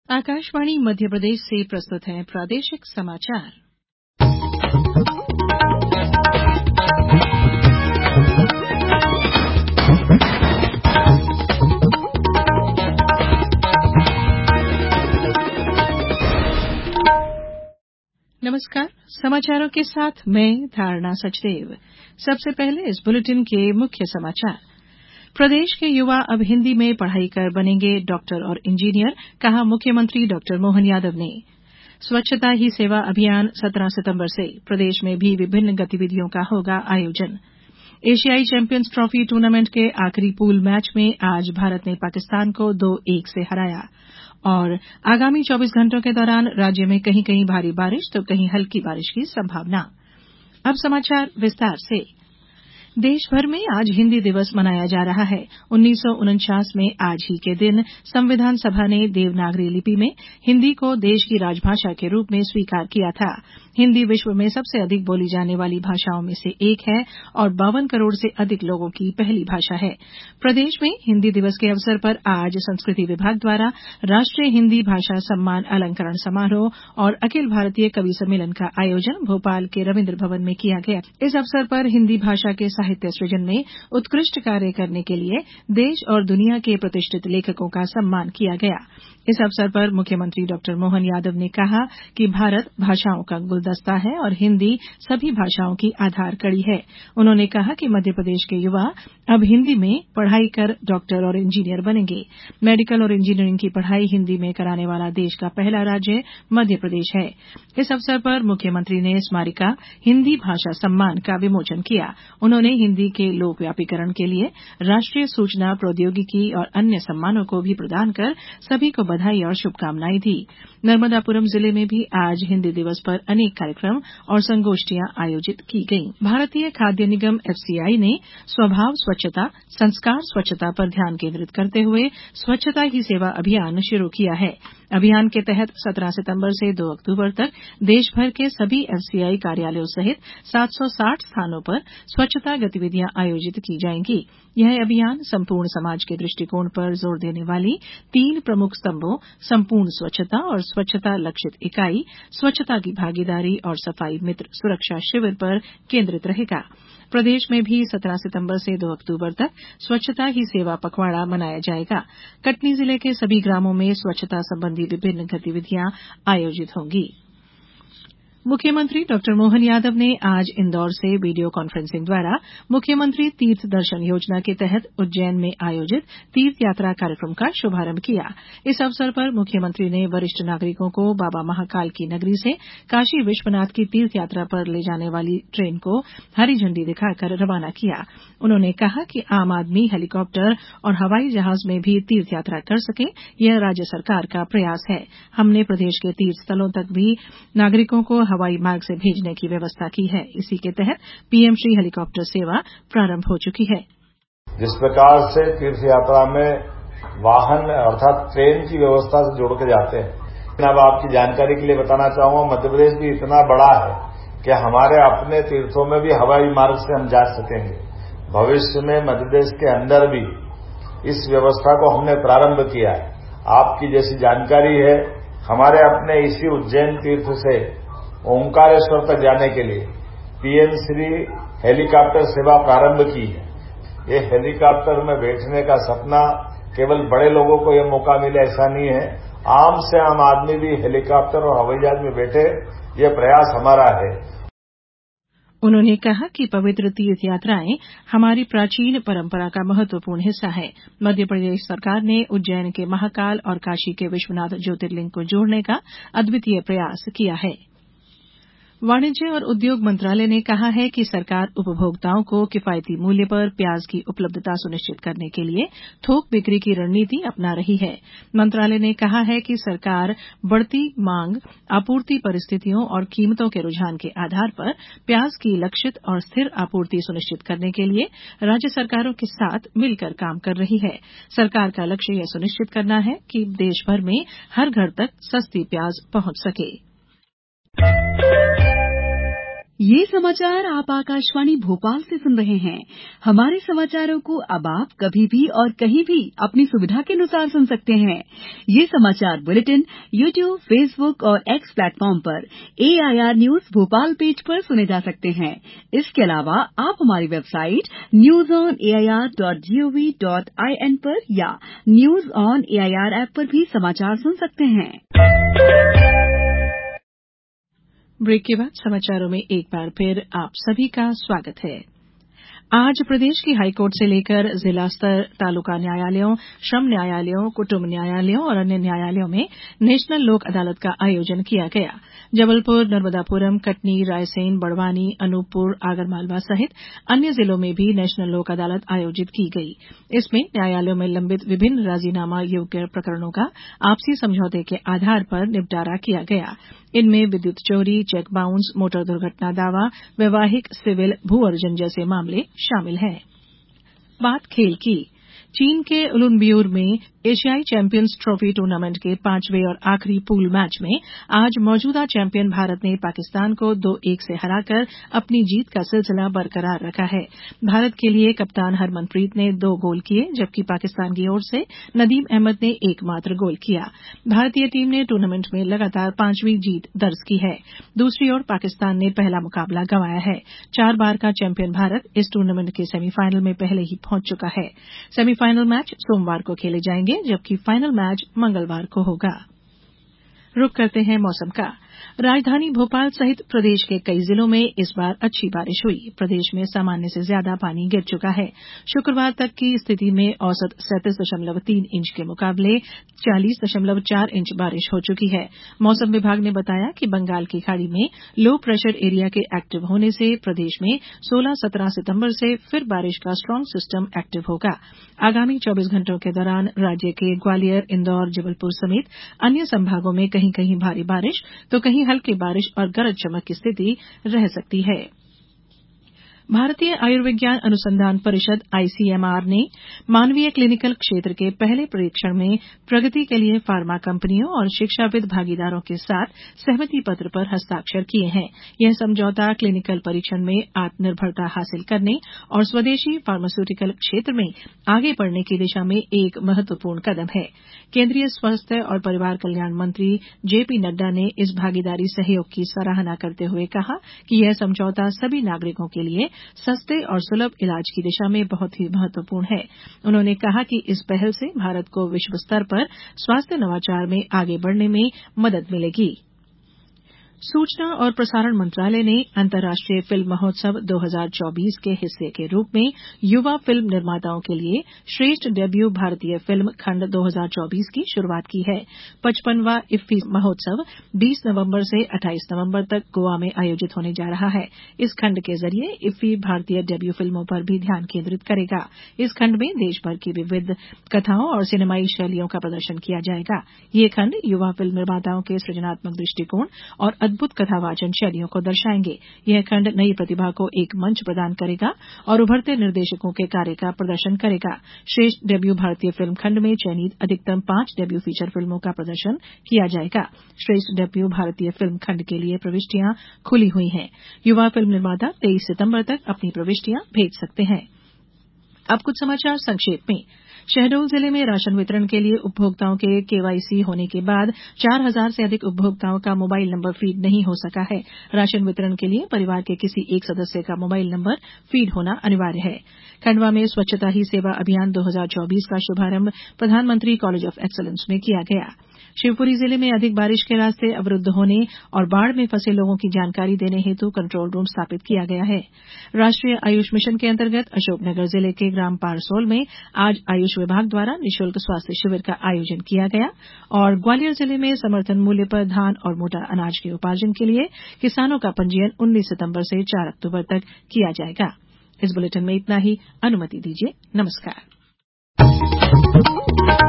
आकाशवाणी मध्य प्रदेश से प्रस्तुत हैं प्रादेशिक समाचार। नमस्कार, समाचारों के साथ मैं धारणा सचदेव। सबसे पहले इस बुलेटिन के मुख्य समाचार। प्रदेश के युवा अब हिन्दी में पढ़ाई कर बनेंगे डॉक्टर और इंजीनियर, कहा मुख्यमंत्री डॉक्टर मोहन यादव ने। स्वच्छता ही सेवा अभियान 17 सितंबर से प्रदेश में भी विभिन्न गतिविधियों का होगा आयोजन। एशियाई चैंपियंस ट्रॉफी टूर्नामेंट के आखिरी पूल मैच में आज भारत ने पाकिस्तान को 2-1 से हराया। और आगामी 24 घंटों के दौरान राज्य में कहीं कहीं भारी बारिश तो कहीं हल्की बारिश की संभावना। अब समाचार विस्तार से। देश भर में आज हिन्दी दिवस मनाया जा रहा है। 1949 में आज ही के दिन संविधान सभा ने देवनागरी लिपि में हिन्दी को देश की राजभाषा के रूप में स्वीकार किया था। हिन्दी विश्व में सबसे अधिक बोली जाने वाली भाषाओं में से एक है और 52 करोड़ से अधिक लोगों की पहली भाषा है। प्रदेश में हिन्दी दिवस के अवसर पर आज संस्कृति विभाग द्वारा राष्ट्रीय हिन्दी भाषा सम्मान अलंकरण समारोह और अखिल भारतीय कवि सम्मेलन का आयोजन भोपाल के रविन्द्र भवन में किया गया। इस अवसर पर हिन्दी भाषा के साहित्य सृजन में उत्कृष्ट कार्य करने के लिए देश और दुनिया के प्रतिष्ठित लेखकों का सम्मान किया गया। इस अवसर पर मुख्यमंत्री डॉक्टर मोहन यादव ने कहा कि भारत भाषाओं का गुलदस्ता है और हिन्दी सभी भाषाओं की आधार कड़ी है। उन्होंने कहा कि मध्य प्रदेश के युवा अब हिन्दी में पढ़ाई कर डॉक्टर और इंजीनियर बनेंगे। मेडिकल और इंजीनियरिंग की पढ़ाई हिन्दी में कराने वाला देश का पहला राज्य मध्य प्रदेश है। इस अवसर पर मुख्यमंत्री ने स्मारिका हिन्दी भाषा सम्मान का विमोचन किया। उन्होंने हिन्दी के लोकव्यापीकरण के लिए राष्ट्रीय सूचना प्रौद्योगिकी और अन्य सम्मानों को भी प्रदान कर सभी को बधाई और शुभकामनाएं दी। नर्मदापुरम जिले में भी आज हिन्दी दिवस पर अनेक कार्यक्रम और संगोष्ठियां आयोजित की गईं। भारतीय खाद्य निगम एफसीआई ने स्वभाव स्वच्छता, संस्कार स्वच्छता पर ध्यान केंद्रित करते हुए स्वच्छता ही सेवा अभियान शुरू किया है। अभियान के तहत 17 सितंबर से 2 अक्टूबर तक देश भर के सभी एफसीआई कार्यालयों सहित 760 स्थानों पर स्वच्छता गतिविधियां आयोजित की जाएंगी। यह अभियान संपूर्ण समाज के दृष्टिकोण पर जोर देने वाली 3 प्रमुख स्तंभों संपूर्ण स्वच्छता और स्वच्छता लक्षित इकाई, स्वच्छता की भागीदारी और सफाई मित्र सुरक्षा शिविर पर केंद्रित रहेगा। प्रदेश में भी 17 सितंबर से 2 अक्टूबर तक स्वच्छता ही सेवा पखवाड़ा मनाया जाएगा। कटनी जिले के सभी ग्रामों में स्वच्छता संबंधी विभिन्न गतिविधियां आयोजित होंगी। मुख्यमंत्री डॉक्टर मोहन यादव ने आज इंदौर से वीडियो कॉन्फ्रेंसिंग द्वारा मुख्यमंत्री तीर्थ दर्शन योजना के तहत उज्जैन में आयोजित तीर्थ यात्रा कार्यक्रम का शुभारंभ किया। इस अवसर पर मुख्यमंत्री ने वरिष्ठ नागरिकों को बाबा महाकाल की नगरी से काशी विश्वनाथ की तीर्थ यात्रा पर ले जाने वाली ट्रेन को हरी झंडी दिखाकर रवाना किया। उन्होंने कहा कि आम आदमी हेलीकॉप्टर और हवाई जहाज में भी तीर्थ यात्रा कर सके, यह राज्य सरकार का प्रयास है। हमने प्रदेश के तीर्थ स्थलों तक भी नागरिकों को हवाई मार्ग से भेजने की व्यवस्था की है। इसी के तहत पीएम श्री हेलीकॉप्टर सेवा प्रारंभ हो चुकी है। जिस प्रकार से तीर्थ यात्रा में वाहन अर्थात ट्रेन की व्यवस्था से जोड़ के जाते हैं, अब आपकी जानकारी के लिए बताना चाहूंगा, मध्य प्रदेश भी इतना बड़ा है कि हमारे अपने तीर्थों में भी हवाई मार्ग से हम जा सकेंगे। भविष्य में मध्य प्रदेश के अंदर भी इस व्यवस्था को हमने प्रारंभ किया है। आपकी जैसी जानकारी है, हमारे अपने इसी उज्जैन तीर्थ से ओंकारेश्वर तक जाने के लिए पीएम श्री हेलीकॉप्टर सेवा प्रारंभ की है। ये हेलीकॉप्टर में बैठने का सपना केवल बड़े लोगों को ये मौका मिले ऐसा नहीं है, आम से आम आदमी भी हेलीकॉप्टर और हवाई जहाज में बैठे, ये प्रयास हमारा है। उन्होंने कहा कि पवित्र तीर्थ यात्राएं हमारी प्राचीन परंपरा का महत्वपूर्ण हिस्सा है। मध्य प्रदेश सरकार ने उज्जैन के महाकाल और काशी के विश्वनाथ ज्योतिर्लिंग को जोड़ने का अद्वितीय प्रयास किया है। वाणिज्य और उद्योग मंत्रालय ने कहा है कि सरकार उपभोक्ताओं को किफायती मूल्य पर प्याज की उपलब्धता सुनिश्चित करने के लिए थोक बिक्री की रणनीति अपना रही है। मंत्रालय ने कहा है कि सरकार बढ़ती मांग, आपूर्ति परिस्थितियों और कीमतों के रुझान के आधार पर प्याज की लक्षित और स्थिर आपूर्ति सुनिश्चित करने के लिए राज्य सरकारों के साथ मिलकर काम कर रही है। सरकार का लक्ष्य यह सुनिश्चित करना है कि देश भर में हर घर तक सस्ती प्याज पहुंच सके। ये समाचार आप आकाशवाणी भोपाल से सुन रहे हैं। हमारे समाचारों को अब आप कभी भी और कहीं भी अपनी सुविधा के अनुसार सुन सकते हैं। ये समाचार बुलेटिन YouTube, Facebook और X प्लेटफॉर्म पर AIR न्यूज भोपाल पेज पर सुने जा सकते हैं। इसके अलावा आप हमारी वेबसाइट newsonair.gov.in पर या न्यूज ऑन AIR ऐप पर भी समाचार सुन सकते हैं। ब्रेक के बाद समाचारों में एक बार फिर आप सभी का स्वागत है। आज प्रदेश की हाईकोर्ट से लेकर जिला स्तर तालुका न्यायालयों, श्रम न्यायालयों, कुटुंब न्यायालयों और अन्य न्यायालयों में नेशनल लोक अदालत का आयोजन किया गया। जबलपुर, नर्मदापुरम, कटनी, रायसेन, बड़वानी, अनूपपुर, आगरमालवा सहित अन्य जिलों में भी नेशनल लोक अदालत आयोजित की गई। इसमें न्यायालयों में लंबित विभिन्न राजीनामा योग्य प्रकरणों का आपसी समझौते के आधार पर निपटारा किया गया। इनमें विद्युत चोरी, चेक बाउंस, मोटर दुर्घटना दावा, वैवाहिक, सिविल, भू अर्जन जैसे मामले शामिल हैं। बात खेल की। चीन के उलुनबियोर में एशियाई चैंपियंस ट्रॉफी टूर्नामेंट के 5वें और आखिरी पूल मैच में आज मौजूदा चैंपियन भारत ने पाकिस्तान को 2-1 से हराकर अपनी जीत का सिलसिला बरकरार रखा है। भारत के लिए कप्तान हरमनप्रीत ने 2 गोल किए, जबकि पाकिस्तान की ओर से नदीम अहमद ने एकमात्र गोल किया। भारतीय टीम ने टूर्नामेंट में लगातार 5वीं जीत दर्ज की है। दूसरी ओर पाकिस्तान ने पहला मुकाबला गंवाया है। 4 बार का चैंपियन भारत इस टूर्नामेंट के सेमीफाइनल में पहले ही पहुंच चुका है। सेमीफाइनल मैच सोमवार को खेले जाएंगे, जबकि फाइनल मैच मंगलवार को होगा। रुक करते हैं मौसम का। राजधानी भोपाल सहित प्रदेश के कई जिलों में इस बार अच्छी बारिश हुई। प्रदेश में सामान्य से ज्यादा पानी गिर चुका है। शुक्रवार तक की स्थिति में औसत 37.3 इंच के मुकाबले 40.4 इंच बारिश हो चुकी है। मौसम विभाग ने बताया कि बंगाल की खाड़ी में लो प्रेशर एरिया के एक्टिव होने से प्रदेश में 16-17 सितंबर से फिर बारिश का स्ट्रांग सिस्टम एक्टिव होगा। आगामी 24 घंटों के दौरान राज्य के ग्वालियर, इंदौर, जबलपुर समेत अन्य संभागों में कहीं कहीं भारी बारिश तो कहीं हल्की बारिश और गरज चमक की स्थिति रह सकती है। भारतीय आयुर्विज्ञान अनुसंधान परिषद आईसीएमआर ने मानवीय क्लिनिकल क्षेत्र के पहले परीक्षण में प्रगति के लिए फार्मा कंपनियों और शिक्षाविद भागीदारों के साथ सहमति पत्र पर हस्ताक्षर किए हैं। यह समझौता क्लिनिकल परीक्षण में आत्मनिर्भरता हासिल करने और स्वदेशी फार्मास्यूटिकल क्षेत्र में आगे बढ़ने की दिशा में एक महत्वपूर्ण कदम है। केंद्रीय स्वास्थ्य और परिवार कल्याण मंत्री जेपी नड्डा ने इस भागीदारी सहयोग की सराहना करते हुए कहा कि यह समझौता सभी नागरिकों के लिए सस्ते और सुलभ इलाज की दिशा में बहुत ही महत्वपूर्ण है। उन्होंने कहा कि इस पहल से भारत को विश्व स्तर पर स्वास्थ्य नवाचार में आगे बढ़ने में मदद मिलेगी। सूचना और प्रसारण मंत्रालय ने अंतर्राष्ट्रीय फिल्म महोत्सव 2024 के हिस्से के रूप में युवा फिल्म निर्माताओं के लिए श्रेष्ठ डेब्यू भारतीय फिल्म खंड 2024 की शुरुआत की है। 55वां इफ्फी महोत्सव 20 नवंबर से 28 नवंबर तक गोवा में आयोजित होने जा रहा है। इस खंड के जरिए इफ्फी भारतीय डेब्यू फिल्मों पर भी ध्यान केंद्रित करेगा। इस खंड में देश भर की विविध कथाओं और सिनेमाई शैलियों का प्रदर्शन किया जाएगा। ये खंड युवा फिल्म निर्माताओं के सृजनात्मक दृष्टिकोण और अद्भुत कथावाचन शैलियों को दर्शाएंगे। यह खंड नई प्रतिभा को एक मंच प्रदान करेगा और उभरते निर्देशकों के कार्य का प्रदर्शन करेगा। श्रेष्ठ डेब्यू भारतीय फिल्म खंड में चयनित अधिकतम 5 डेब्यू फीचर फिल्मों का प्रदर्शन किया जाएगा। श्रेष्ठ डेब्यू भारतीय फिल्म खंड के लिए प्रविष्टियां खुली हुई हैं। युवा फिल्म निर्माता 23 सितंबर तक अपनी प्रविष्टियां भेज सकते हैं। अब कुछ समाचार संक्षेप में। शहडोल जिले में राशन वितरण के लिए उपभोक्ताओं के केवाईसी होने के बाद 4000 से अधिक उपभोक्ताओं का मोबाइल नंबर फीड नहीं हो सका है। राशन वितरण के लिए परिवार के किसी एक सदस्य का मोबाइल नंबर फीड होना अनिवार्य है। खंडवा में स्वच्छता ही सेवा अभियान 2024 का शुभारंभ प्रधानमंत्री कॉलेज ऑफ एक्सीलेंस में किया गया। शिवपुरी जिले में अधिक बारिश के रास्ते अवरुद्ध होने और बाढ़ में फंसे लोगों की जानकारी देने हेतु कंट्रोल रूम स्थापित किया गया है। राष्ट्रीय आयुष मिशन के अंतर्गत अशोकनगर जिले के ग्राम पारसोल में आज आयुष विभाग द्वारा निःशुल्क स्वास्थ्य शिविर का आयोजन किया गया और ग्वालियर जिले में समर्थन मूल्य पर धान और मोटा अनाज के उपार्जन के लिए किसानों का पंजीयन 19 सितंबर से 4 अक्टूबर तक किया जाएगा। इस बुलेटिन में इतना ही। अनुमति दीजिए। नमस्कार।